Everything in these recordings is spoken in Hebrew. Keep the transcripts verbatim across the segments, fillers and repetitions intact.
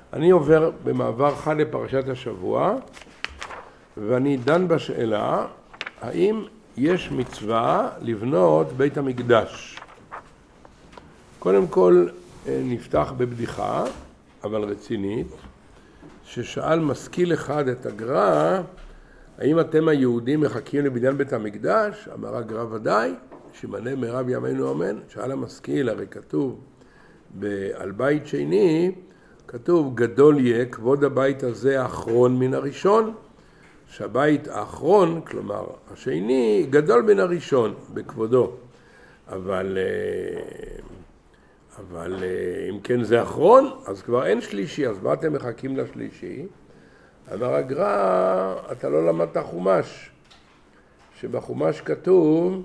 אני עובר במעבר חד לפרשת השבוע, ואני דן בשאלה, האם יש מצווה לבנות בית המקדש? קודם כל נפתח בבדיחה, אבל רצינית, ששאל משכיל אחד את הגר"א, האם אתם היהודים מחכים לבניין בית המקדש? אמר הגר"א ודאי, שימנה מהרה בימינו אמן. שאל המשכיל, הרי כתוב על בית שני, כתוב גדול יהיה כבוד הבית הזה האחרון מן הראשון, שהבית האחרון, כלומר השני, גדול מן הראשון בכבודו. אבל, אבל אם כן זה אחרון, אז כבר אין שלישי, אז מה אתם מחכים לשלישי? אמר הגר"א, אתה לא למדת חומש, שבחומש כתוב,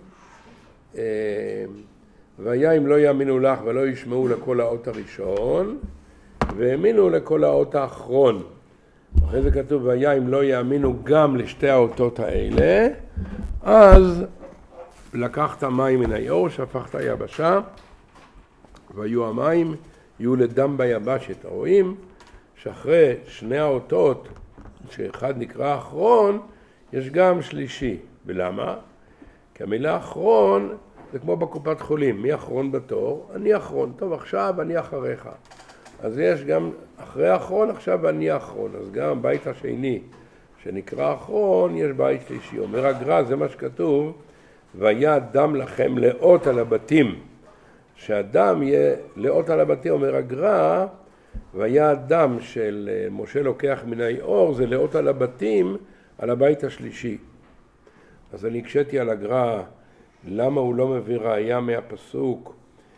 והיה אם לא יאמינו לך ולא ישמעו לכל האות הראשון, והאמינו לכל האות האחרון. אחרי זה כתוב, והיה אם לא יאמינו גם לשתי האותות האלה, אז לקחת מים מן היאור, שפכת יבשה, והיו המים, יהיו לדם ביבשת. רואים שאחרי שני האותות, שאחד נקרא אחרון, יש גם שלישי. ולמה? כי המילה אחרון זה כמו בקופת חולים, מי אחרון בתור? אני אחרון. טוב, עכשיו אני אחריך. אז יש גם אחרי אחרון, עכשיו אני אחרון. אז גם בית השני שנקרא אחרון, יש בית שלישי. אומר הגר"א, זה מה שכתוב, והיה דם לכם לאות על הבתים. שהדם יהיה לאות על הבתים, אומר הגר"א, והיה הדם של משה לוקח מן היאור, זה לאות על הבתים, על הבית השלישי. אז אני הקשיתי על הגר"א, למה הוא לא מביא ראיה מהפסוק,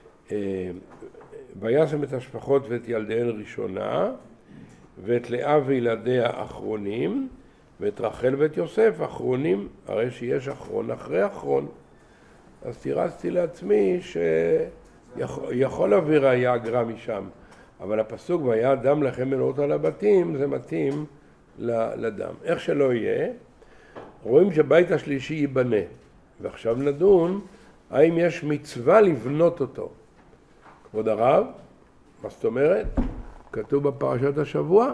וישם את השפחות ואת ילדיהן ראשונה, ואת לאה וילדיה אחרונים, ואת רחל ואת יוסף אחרונים, הרי שיש אחרון אחרי אחרון. אז תירצתי לעצמי שיכול להביא ראיה הגר"א משם, אבל הפסוק והיה דם לכם מלאות על הבתים, זה מתאים לדם. איך שלא יהיה, רואים שבית השלישי ייבנה, ועכשיו נדון האם יש מצווה לבנות אותו. כבוד הרב, מה זאת אומרת? כתוב בפרשת השבוע,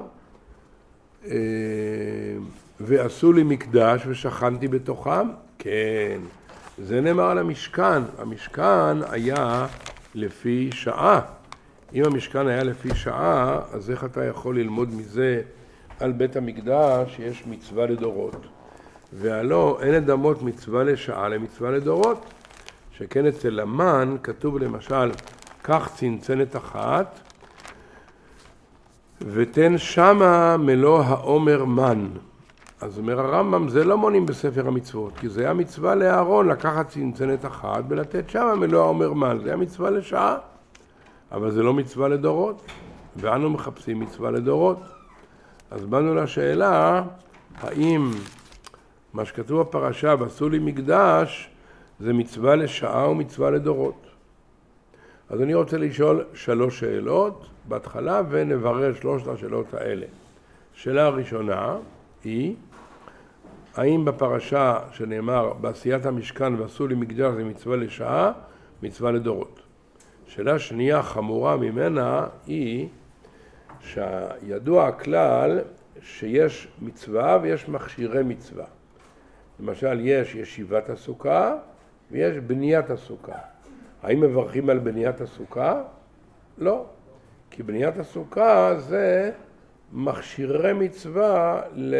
ועשו לי מקדש ושכנתי בתוכם. כן, זה נאמר על המשכן. המשכן היה לפי שעה. אם המשכן היה לפי שעה, אז איך אתה יכול ללמוד מזה על בית המקדש שיש מצווה לדורות? והלא, אין אדמות מצווה לשעה למצווה לדורות. שכן אצל המן כתוב למשל, קח צנצנת אחת, ותן שמה מלוא העומר מן. אז אומר הרמב"ם, זה לא מונים בספר המצוות, כי זה היה מצווה לאהרון לקחת צנצנת אחת ולתת שמה מלוא העומר מן. זה היה מצווה לשעה, אבל זה לא מצווה לדורות, ואנו מחפשים מצווה לדורות. אז באנו לשאלה, האם מה שכתוב בפרשה, ועשו לי מקדש, זה מצווה לשעה או מצווה לדורות? אז אני רוצה לשאול שלוש שאלות בהתחלה, ונברר שלושת השאלות האלה. שאלה הראשונה היא, האם בפרשה שנאמר, בעשיית המשכן ועשו לי מקדש זה מצווה לשעה, מצווה לדורות? שאלה שנייה חמורה ממנה היא, שידוע הכלל שיש מצווה ויש מכשירי מצווה. למשל, יש ישיבת הסוכה ויש בניית הסוכה. האם מברכים על בניית הסוכה? לא. כי בניית הסוכה זה מכשירי מצווה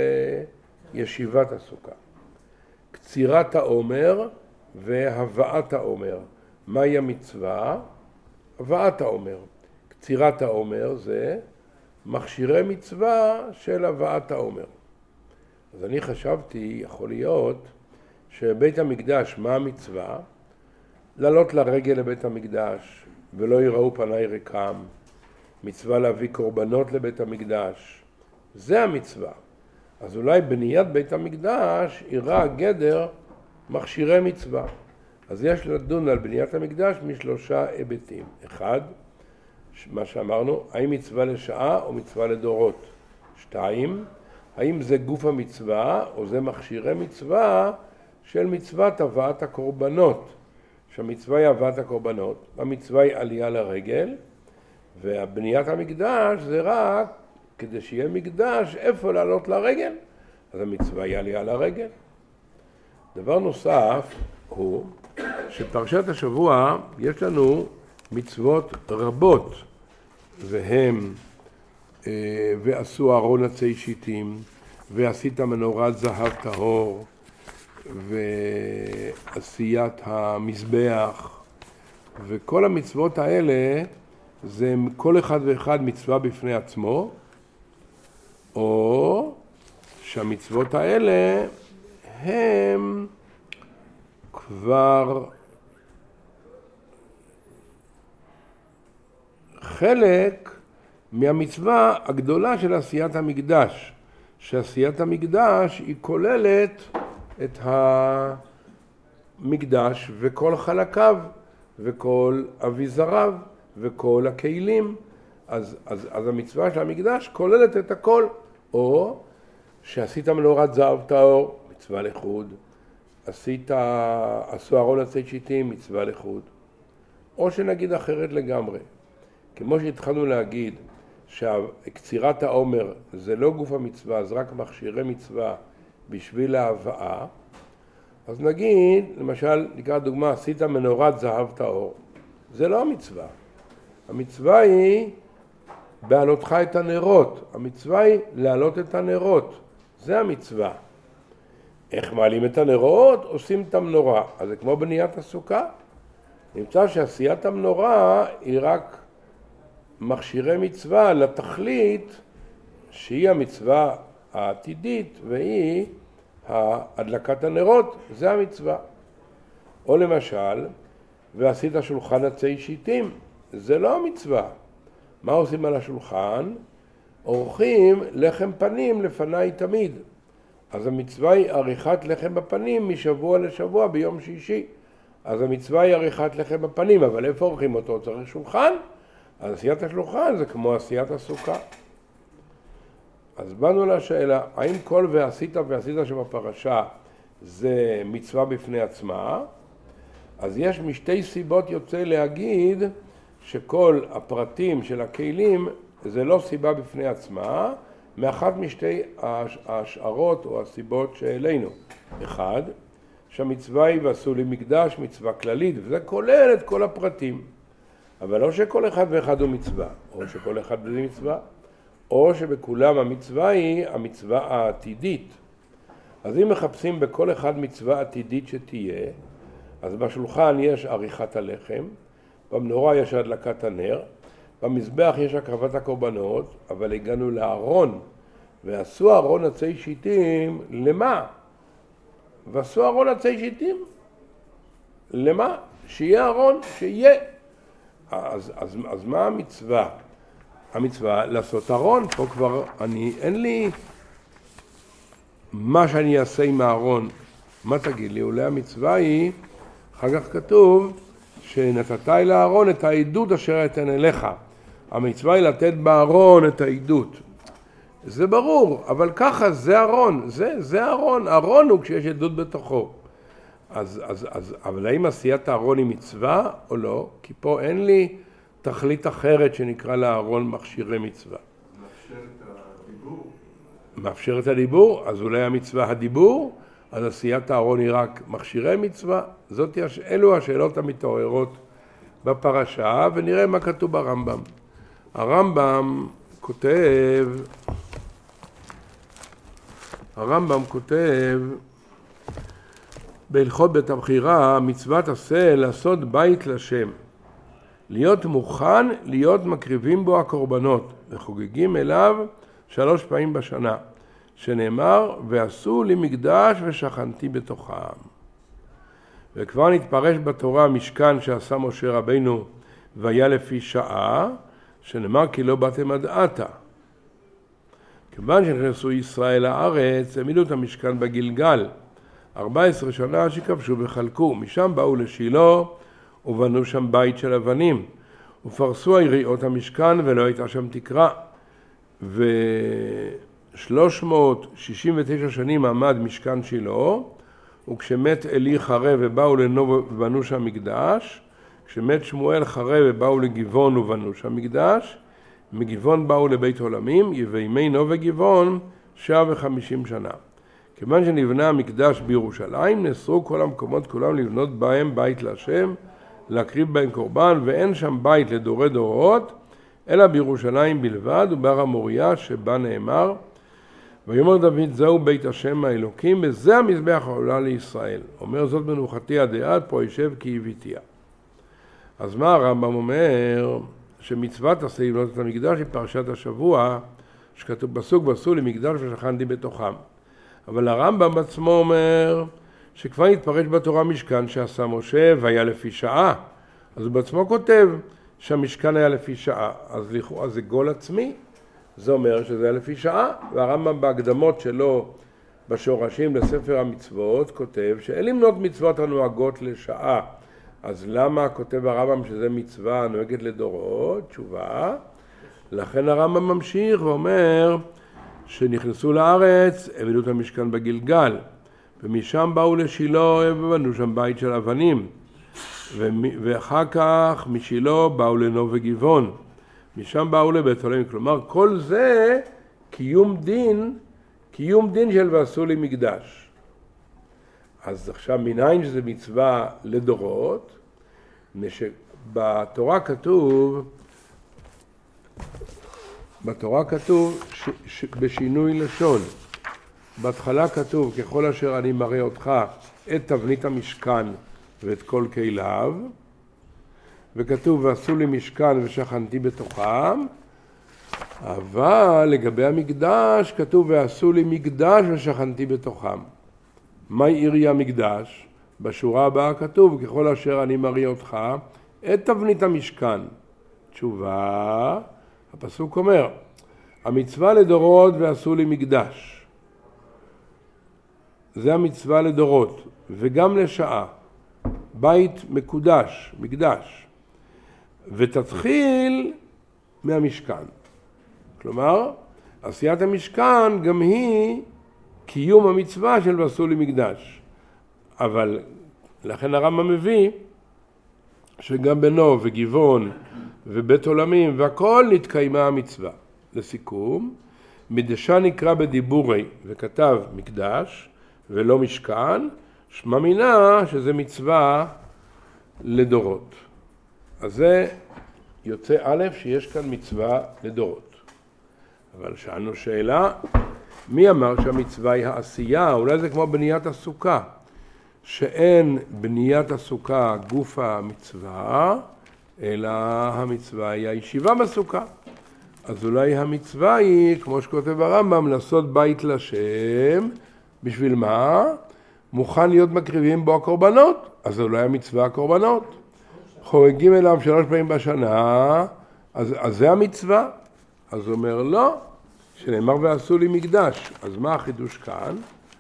לישיבת הסוכה. קצירת העומר והבאת העומר. מהי המצווה? הבאת העומר. קצירת העומר זה מכשירי מצווה של הבאת העומר. אז אני חשבתי, יכול להיות, שבית המקדש, מה המצווה? לעלות לרגל לבית המקדש, ולא יראו פניי ריקם. מצווה להביא קורבנות לבית המקדש. זה המצווה. אז אולי בניית בית המקדש יראה גדר מכשירי מצווה. אז יש לדון על בניית המקדש משלושה היבטים. אחד, מה שאמרנו, האם מצווה לשעה או מצווה לדורות? שתיים, האם זה גוף המצווה או זה מכשירי מצווה של מצוות הבאת הקורבנות? שהמצווה היא הבאת הקורבנות, המצווה היא עלייה לרגל, ובניית המקדש זה רק כדי שיהיה מקדש, איפה לעלות לרגל? אז המצווה היא עלייה לרגל. דבר נוסף הוא שפרשת השבוע יש לנו מצוות רבות, והם ועשו ארון עצי שיטים, ועשית מנורת זהב טהור, ועשיית המזבח, וכל המצוות האלה זה כל אחד ואחד מצווה בפני עצמו, או שהמצוות האלה הם כבר חלק מהמצווה הגדולה של עשיית המקדש, שעשיית המקדש היא כוללת את המקדש וכל חלקיו וכל אביזריו וכל הכלים. אז, אז, אז המצווה של המקדש כוללת את הכל. או שעשית מנורת זהב טהור, מצווה לחוד. עשית, עשו ארון עצי שיטים, מצווה לחוד. או שנגיד אחרת לגמרי. כמו שהתחלנו להגיד שקצירת העומר זה לא גוף המצווה, זה רק מכשירי מצווה בשביל ההבאה, אז נגיד, למשל, נקרא דוגמה, עשית מנורת זהב טהור. זה לא המצווה. המצווה היא בעלותך את הנרות. המצווה היא להעלות את הנרות. זה המצווה. איך מעלים את הנרות? עושים את המנורה. אז זה כמו בניית הסוכה. נמצא שעשיית המנורה היא רק מכשירי מצווה לתכלית שהיא המצווה העתידית, והיא הדלקת הנרות. זה המצווה. או למשל, ועשית שולחן עצי שיטים. זה לא המצווה. מה עושים על השולחן? עורכים לחם פנים לפניי תמיד. אז המצווה היא עריכת לחם בפנים משבוע לשבוע ביום שישי. אז המצווה היא עריכת לחם בפנים, אבל איפה עורכים אותו? צריך שולחן. אז עשיית השולחן זה כמו עשיית הסוכה. אז באנו לשאלה, האם כל ועשית ועשית שבפרשה זה מצווה בפני עצמה? אז יש משתי סיבות יוצא להגיד שכל הפרטים של הכלים זה לא סיבה בפני עצמה, מאחת משתי ההשערות או הסיבות שאלינו. אחד, שהמצווה היא ועשו לי מקדש, מצווה כללית, וזה כולל את כל הפרטים. אבל לא שכל אחד ואחד הוא מצווה, או שכל אחד זה מצווה, או שבכולם המצווה היא המצווה העתידית. אז אם מחפשים בכל אחד מצווה עתידית שתהיה, אז בשולחן יש עריכת הלחם, במנורה יש הדלקת הנר, במזבח יש הקרבת הקורבנות, אבל הגענו לארון, ועשו ארון עצי שיטים, למה? ועשו ארון עצי שיטים, למה? שיהיה ארון, שיהיה. אז, אז, אז מה המצווה? המצווה לעשות ארון, פה כבר אני, אין לי מה שאני אעשה עם הארון. מה תגיד לי? אולי המצווה היא, אחר כך כתוב, שנתת אל הארון את העדות אשר אתן אליך. המצווה היא לתת בארון את העדות. זה ברור, אבל ככה זה ארון, זה, זה ארון. ארון הוא כשיש עדות בתוכו. אז, אז, אז, אבל האם עשיית הארון היא מצווה או לא? כי פה אין לי תכלית אחרת שנקרא לארון מכשירי מצווה. מאפשר את הדיבור. מאפשר את הדיבור? אז אולי המצווה הדיבור? אז עשיית הארון היא רק מכשירי מצווה? זאת, אלו השאלות המתעוררות בפרשה, ונראה מה כתוב ברמב"ם. הרמב"ם כותב, הרמב"ם כותב, בהלכות בית הבחירה, מצוות עשה לעשות בית לשם, להיות מוכן, להיות מקריבים בו הקורבנות, וחוגגים אליו שלוש פעמים בשנה, שנאמר, ועשו לי מקדש ושכנתי בתוכם. וכבר נתפרש בתורה המשכן שעשה משה רבינו, והיה לפי שעה, שנאמר כי לא באתם עד עתה. כיוון שנכנסו ישראל לארץ, העמידו את המשכן בגלגל, ארבע עשרה שנה שכבשו וחלקו, משם באו לשילה ובנו שם בית של אבנים, ופרסו היריעות המשכן ולא הייתה שם תקרה. ו-שלוש מאות שישים ותשע שנים עמד משכן שילה, וכשמת אלי חרב ובאו לנוב ובנו שם מקדש, כשמת שמואל חרב ובאו לגבעון ובנו שם מקדש, מגבעון באו לבית עולמים, וימי נוב וגבעון שעה וחמישים שנה. כיוון שנבנה המקדש בירושלים, נאסרו כל המקומות כולם לבנות בהם בית להשם, להקריב בהם קורבן, ואין שם בית לדורי דורות, אלא בירושלים בלבד, ובהר המוריה שבה נאמר, ויאמר דוד זהו בית השם האלוקים, וזה המזבח העולה לישראל. אומר זאת מנוחתי עד עד, פה ישב כי הביתיה. אז מה הרמב"ם אומר? שמצוות עשה לבנות את המקדש היא פרשת השבוע, שכתוב פסוק ועשו לי מקדש ושכנתי בתוכם. אבל הרמב"ם עצמו אומר שכבר התפרש בתורה משכן שעשה משה והיה לפי שעה. אז הוא בעצמו כותב שהמשכן היה לפי שעה. אז לכאורה זה גול עצמי. זה אומר שזה היה לפי שעה. והרמב"ם בהקדמות שלו בשורשים לספר המצוות כותב שאין למנות מצוות הנוהגות לשעה. אז למה כותב הרמב"ם שזה מצווה נוהגת לדורות? תשובה. לכן הרמב"ם ממשיך ואומר שנכנסו לארץ, הבנו את המשכן בגלגל, ומשם באו לשילה ובנו שם בית של אבנים, ואחר כך משילה באו לנוב וגבעון, משם באו לבית עולמים. כלומר, כל זה קיום דין, קיום דין של ועשו לי מקדש. אז עכשיו מניין שזה מצווה לדורות, בתורה כתוב, בתורה כתוב ש, ש, בשינוי לשון. בהתחלה כתוב ככל אשר אני מראה אותך את תבנית המשכן ואת כל כליו, וכתוב ועשו לי משכן ושכנתי בתוכם, אבל לגבי המקדש כתוב ועשו לי מקדש ושכנתי בתוכם. מה עירי המקדש? בשורה הבאה כתוב ככל אשר אני מראה אותך את תבנית המשכן. תשובה, הפסוק אומר, המצווה לדורות ועשו לי מקדש. זה המצווה לדורות, וגם לשעה. בית מקודש, מקדש. ותתחיל מהמשכן. כלומר, עשיית המשכן גם היא קיום המצווה של ועשו לי מקדש. אבל לכן הרמב"ם מביא שגם בנוב וגבעון ובית עולמים והכל נתקיימה המצווה. לסיכום, מדשא נקרא בדיבורי וכתב מקדש ולא משכן, שמע מינה שזה מצווה לדורות. אז זה יוצא א' שיש כאן מצווה לדורות. אבל שאלנו שאלה, מי אמר שהמצווה היא העשייה? אולי זה כמו בניית הסוכה, שאין בניית הסוכה גוף המצווה, אלא המצווה היא הישיבה בסוכה. אז אולי המצווה היא, כמו שכותב הרמב"ם, לעשות בית לשם, בשביל מה? מוכן להיות מקריבים בו הקורבנות, אז אולי המצווה הקורבנות. חורגים אליו שלוש פעמים בשנה, אז, אז זה המצווה. אז הוא אומר לא, שנאמר ועשו לי מקדש. אז מה החידוש כאן?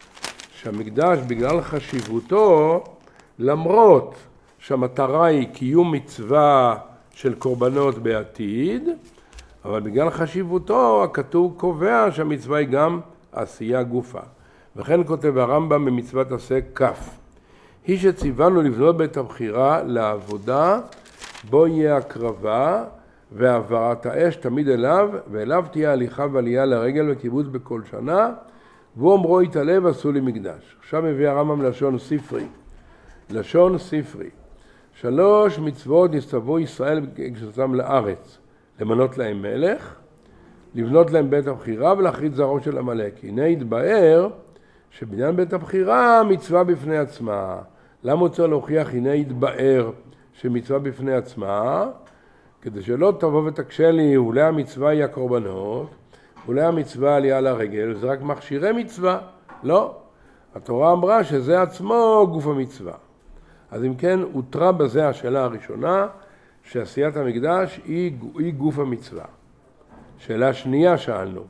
שהמקדש בגלל חשיבותו, למרות שהמטרה היא קיום מצווה של קורבנות בעתיד, אבל בגלל חשיבותו הכתוב קובע שהמצווה היא גם עשייה גופה. וכן כותב הרמב"ם במצוות עשה כף. היא שציוונו לבנות בית הבחירה לעבודה, בו יהיה הקרבה והעברת האש תמיד אליו, ואליו תהיה הליכה ועלייה לרגל וקיבוץ בכל שנה, והוא אומרו יתעלה ועשו לי מקדש. עכשיו מביא הרמב"ם לשון ספרי. לשון ספרי. שלוש מצוות נסתוו ישראל כשצאתם לארץ. למנות להם מלך, לבנות להם בית הבחירה ולהכרית זרעו של עמלק. הנה יתבאר שבעניין בית הבחירה מצווה בפני עצמה. למה רוצה להוכיח הנה יתבאר שמצווה בפני עצמה? כדי שלא תבוא ותקשה לי, אולי המצווה היא הקורבנות, אולי המצווה עלייה לרגל, זה רק מכשירי מצווה. לא. התורה אמרה שזה עצמו גוף המצווה. אז אם כן, הותרה בזה השאלה הראשונה, שעשיית המקדש היא, היא גוף המצווה. שאלה שנייה שאלנו,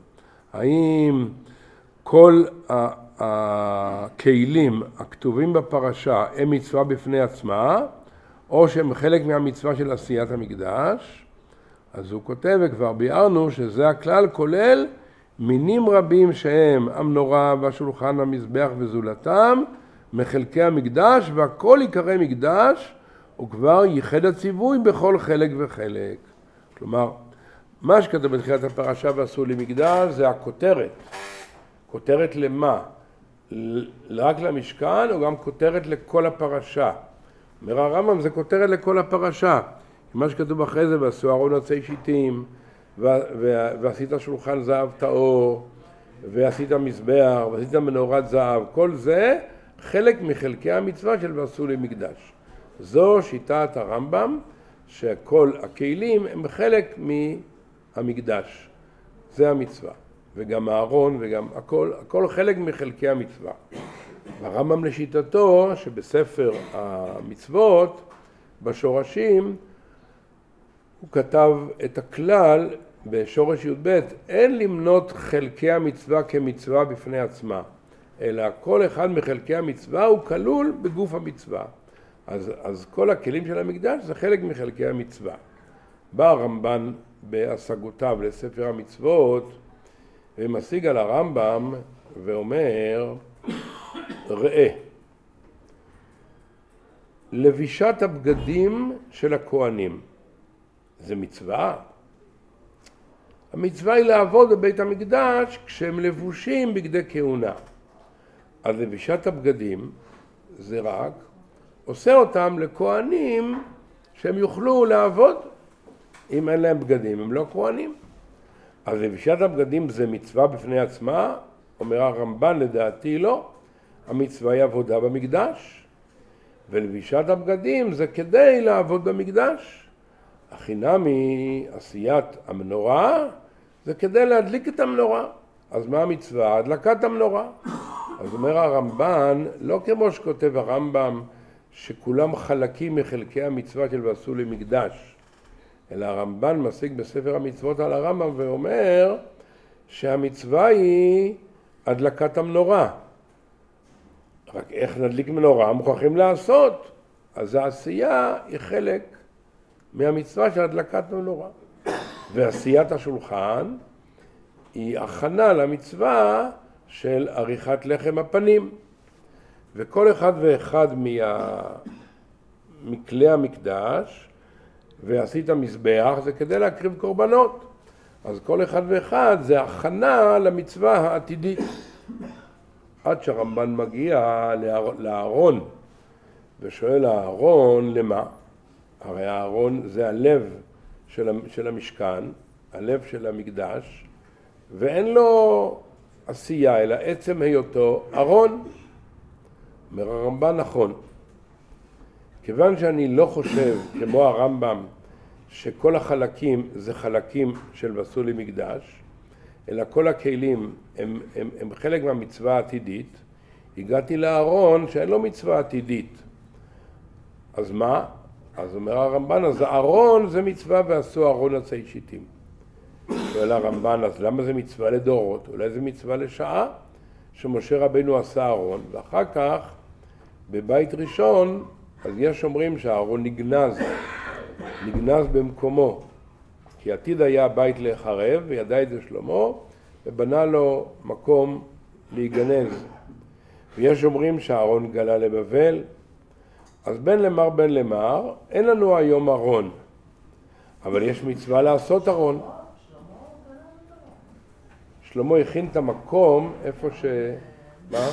האם כל הכלים הכתובים בפרשה הם מצווה בפני עצמה, או שהם חלק מהמצווה של עשיית המקדש? אז הוא כותב, וכבר ביארנו שזה הכלל כולל מינים רבים שהם המנורה והשולחן והמזבח וזולתם, מחלקי המקדש, והכל יקרא מקדש, וכבר ייחד הציווי בכל חלק וחלק. כלומר, מה שכתוב בתחילת הפרשה ועשו לי מקדש זה הכותרת. כותרת למה? רק למשכן או גם כותרת לכל הפרשה? אומר הרמב"ם זה כותרת לכל הפרשה. מה שכתוב אחרי זה, ועשו ארון עצי שיטים, ועשית שולחן זהב טהור, ועשית מזבח, ועשית מנורת זהב, כל זה חלק מחלקי המצווה של ועשו לי מקדש. זו שיטת הרמב"ם, שכל הכלים הם חלק מהמקדש. זה המצווה. וגם הארון וגם הכל, הכל חלק מחלקי המצווה. הרמב"ם לשיטתו, שבספר המצוות, בשורשים, הוא כתב את הכלל בשורש י"ב, אין למנות חלקי המצווה כמצווה בפני עצמה, אלא כל אחד מחלקי המצווה הוא כלול בגוף המצווה. אז, אז כל הכלים של המקדש זה חלק מחלקי המצווה. בא הרמב"ן בהשגותיו לספר המצוות, ומשיג על הרמב"ם ואומר, ראה, לבישת הבגדים של הכהנים, זה מצווה. המצווה היא לעבוד בבית המקדש כשהם לבושים בגדי כהונה. אז לבישת הבגדים זה רק עושה אותם לכהנים שהם יוכלו לעבוד. אם אין להם בגדים הם לא כהנים. אז לבישת הבגדים זה מצווה בפני עצמה, אומר הרמב"ן לדעתי לא. המצווה היא עבודה במקדש, ולבישת הבגדים זה כדי לעבוד במקדש. החינמי עשיית המנורה זה כדי להדליק את המנורה. אז מה המצווה? הדלקת המנורה. אז אומר הרמב"ן, לא כמו שכותב הרמב"ם שכולם חלקים מחלקי המצווה של ועשו לי מקדש, אלא הרמב"ן משיג בספר המצוות על הרמב"ם ואומר שהמצווה היא הדלקת המנורה. רק איך נדליק מנורה מוכרחים לעשות. אז העשייה היא חלק מהמצווה של הדלקת מנורה. ועשיית השולחן היא הכנה למצווה של עריכת לחם הפנים. וכל אחד ואחד מה... מכלי המקדש, ועשית מזבח, זה כדי להקריב קורבנות. אז כל אחד ואחד זה הכנה למצווה העתידית. עד שהרמב"ן מגיע לארון, ושואל הארון למה? הרי הארון זה הלב של המשכן, הלב של המקדש, ואין לו עשייה, אלא עצם היותו ארון. אומר הרמב"ן נכון. כיוון שאני לא חושב, כמו הרמב"ם, שכל החלקים זה חלקים של ועשו לי מקדש, אלא כל הכלים הם, הם, הם חלק מהמצווה העתידית, הגעתי לארון שאין לו מצווה עתידית. אז מה? אז אומר הרמב"ן, אז הארון זה מצווה ועשו ארון עצי שיטים. שואל הרמב"ן, אז למה זה מצווה לדורות? אולי זה מצווה לשעה שמשה רבנו עשה ארון, ואחר כך בבית ראשון, אז יש אומרים שהארון נגנז, נגנז במקומו. כי עתיד היה בית להיחרב, וידע את זה שלמה, ובנה לו מקום להיגנז. ויש אומרים שהארון גלה לבבל. אז בין למר בין למר, אין לנו היום ארון. אבל יש מצווה לעשות ארון. שלמה הכין את המקום איפה ש... מה?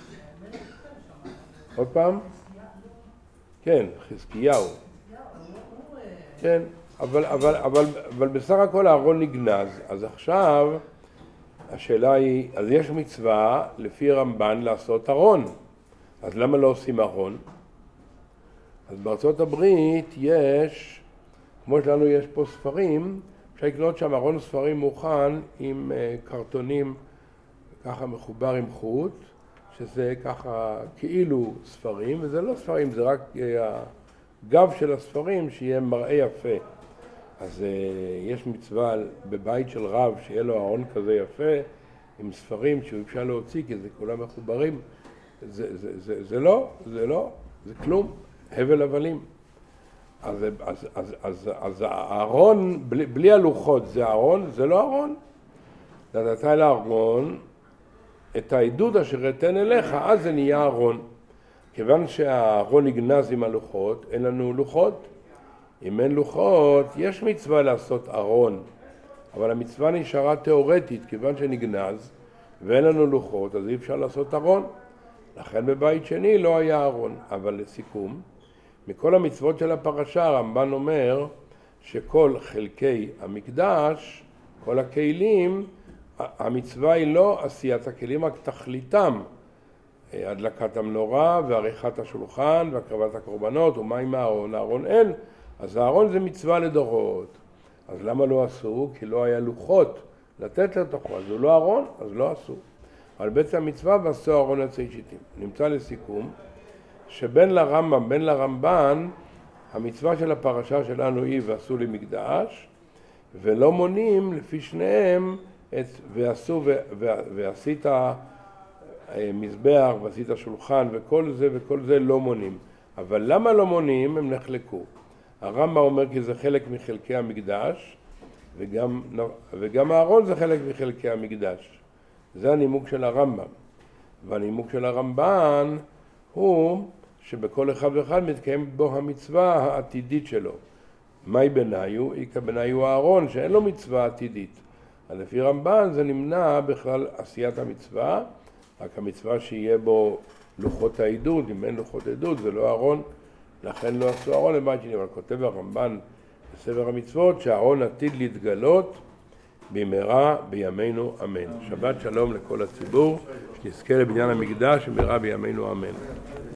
עוד פעם? כן, חזקיהו. כן. אבל, אבל, אבל, אבל בסך הכל הארון נגנז. אז עכשיו השאלה היא, אז יש מצווה לפי רמב"ן לעשות ארון. אז למה לא עושים ארון? אז בארצות הברית יש, כמו שלנו יש פה ספרים, אפשר לקנות שם ארון ספרים מוכן עם uh, קרטונים ככה מחובר עם חוט, שזה ככה כאילו ספרים, וזה לא ספרים, זה רק uh, הגב של הספרים שיהיה מראה יפה. אז uh, יש מצווה בבית של רב שיהיה לו ארון כזה יפה עם ספרים שהוא אפשר להוציא כי זה כולם מחוברים. זה, זה, זה, זה לא, זה לא, זה כלום, הבל הבלים. אז, אז, אז, אז, אז הארון בלי, בלי הלוחות זה ארון, זה לא ארון. נתת לארון את העדות אשר אתן אליך, אז זה נהיה ארון. כיוון שהארון נגנז עם הלוחות, אין לנו לוחות. אם אין לוחות, יש מצווה לעשות ארון. אבל המצווה נשארה תיאורטית, כיוון שנגנז ואין לנו לוחות, אז אי אפשר לעשות ארון. לכן בבית שני לא היה ארון. אבל לסיכום, מכל המצוות של הפרשה הרמב"ן אומר שכל חלקי המקדש, כל הכלים, המצווה היא לא עשיית הכלים, רק תכליתם, הדלקת המנורה ועריכת השולחן והקרבת הקורבנות. ומה עם הארון? הארון אין, אז הארון זה מצווה לדורות. אז למה לא עשו? כי לא היה לוחות לתת לתוכו, אז הוא לא ארון, אז לא עשו. אבל בעצם המצווה ועשו ארון יוצאי שיטים. נמצא לסיכום שבין לרמב"ם, בין לרמב"ן, המצווה של הפרשה שלנו היא ועשו לי מקדש, ולא מונים לפי שניהם את ועשו ו, ו, ועשית מזבח ועשית שולחן וכל זה וכל זה לא מונים. אבל למה לא מונים? הם נחלקו. הרמב"ם אומר כי זה חלק מחלקי המקדש, וגם, וגם הארון זה חלק מחלקי המקדש. זה הנימוק של הרמב"ם. והנימוק של הרמב"ן הוא שבכל אחד ואחד מתקיים בו המצווה העתידית שלו. מהי בניו? איקה בניו הארון, שאין לו מצווה עתידית. אז לפי רמב"ן זה נמנע בכלל עשיית המצווה, רק המצווה שיהיה בו לוחות העידוד. אם אין לוחות עידוד זה לא ארון, לכן לא עשו ארון לבית שני. אבל כותב הרמב"ן בספר המצוות שהארון עתיד להתגלות במהרה בימינו אמן. שבת שלום לכל הציבור, שנזכה לבניין המקדש במהרה בימינו אמן.